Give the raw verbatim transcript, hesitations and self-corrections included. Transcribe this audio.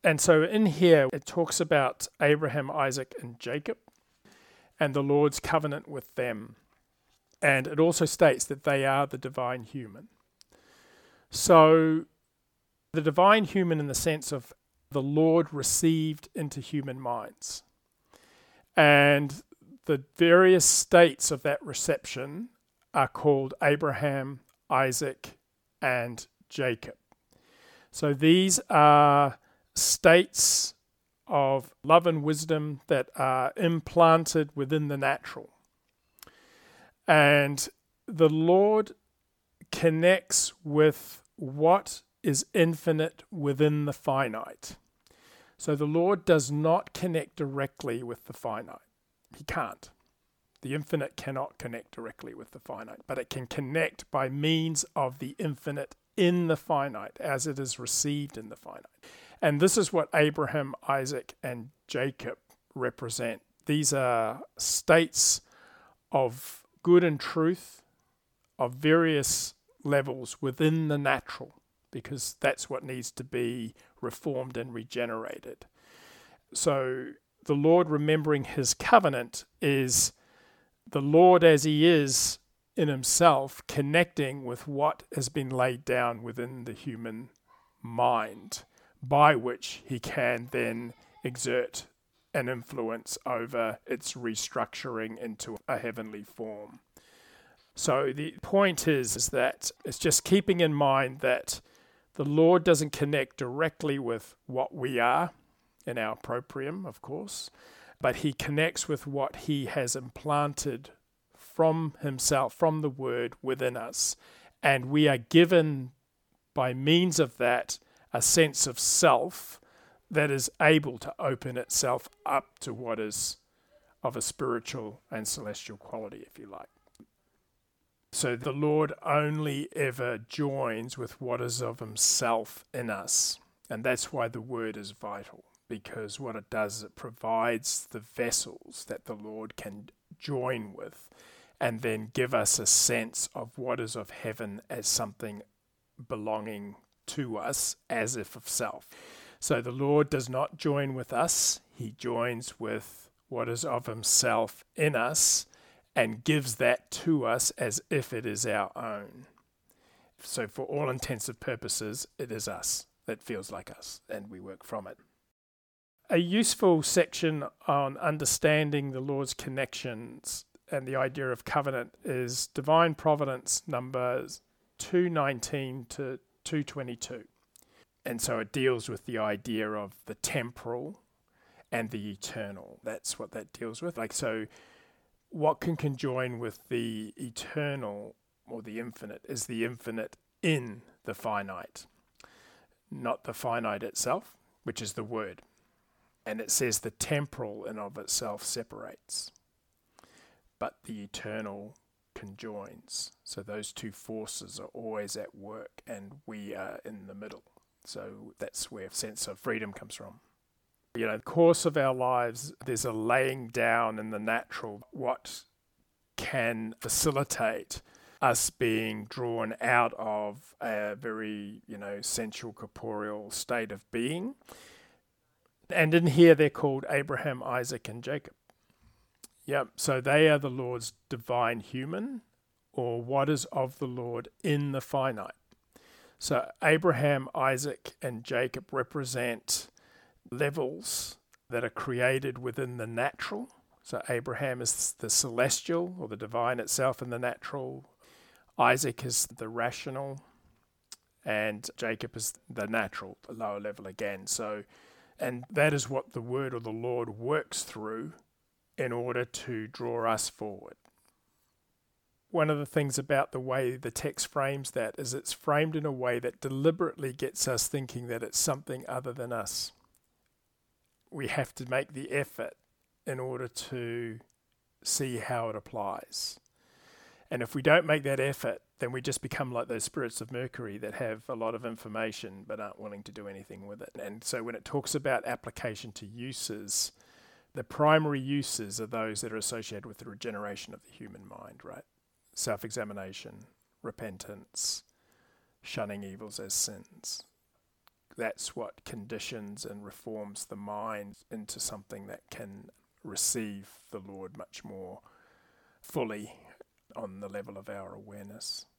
And so in here, it talks about Abraham, Isaac, and Jacob, and the Lord's covenant with them. And it also states that they are the divine human. So the divine human in the sense of the Lord received into human minds. And the various states of that reception are called Abraham, Isaac, and Jacob. So these are states of love and wisdom that are implanted within the natural. And the Lord connects with what is infinite within the finite. So the Lord does not connect directly with the finite. He can't. The infinite cannot connect directly with the finite, but it can connect by means of the infinite in the finite as it is received in the finite. And this is what Abraham, Isaac, and Jacob represent. These are states of good and truth of various levels within the natural, because that's what needs to be reformed and regenerated. So the Lord remembering his covenant is the Lord as he is in himself connecting with what has been laid down within the human mind, by which he can then exert an influence over its restructuring into a heavenly form. So the point is, is that it's just keeping in mind that the Lord doesn't connect directly with what we are in our proprium, of course, but he connects with what he has implanted from himself, from the word within us. And we are given by means of that a sense of self that is able to open itself up to what is of a spiritual and celestial quality, if you like. So the Lord only ever joins with what is of himself in us. And that's why the word is vital, because what it does is it provides the vessels that the Lord can join with and then give us a sense of what is of heaven as something belonging to us as if of self. So the Lord does not join with us. He joins with what is of himself in us and gives that to us as if it is our own. So for all intents and purposes, it is us that feels like us, and we work from it. A useful section on understanding the Lord's connections and the idea of covenant is Divine Providence numbers two nineteen to two twenty-two. And so it deals with the idea of the temporal and the eternal. That's what that deals with. Like, so what can conjoin with the eternal or the infinite is the infinite in the finite, not the finite itself, which is the word. And it says the temporal in of itself separates, but the eternal conjoins. So those two forces are always at work, and we are in the middle. So that's where a sense of freedom comes from. You know, in the course of our lives, there's a laying down in the natural what can facilitate us being drawn out of a very, you know, sensual, corporeal state of being. And in here, they're called Abraham, Isaac, and Jacob. Yep, so they are the Lord's divine human, or what is of the Lord in the finite. So Abraham, Isaac, and Jacob represent levels that are created within the natural. So Abraham is the celestial, or the divine itself in the natural. Isaac is the rational, and Jacob is the natural, the lower level again. So, and that is what the word or the Lord works through in order to draw us forward. One of the things about the way the text frames that is it's framed in a way that deliberately gets us thinking that it's something other than us. We have to make the effort in order to see how it applies. And if we don't make that effort, then we just become like those spirits of Mercury that have a lot of information but aren't willing to do anything with it. And so when it talks about application to uses, the primary uses are those that are associated with the regeneration of the human mind, right? Self-examination, repentance, shunning evils as sins, that's what conditions and reforms the mind into something that can receive the Lord much more fully on the level of our awareness.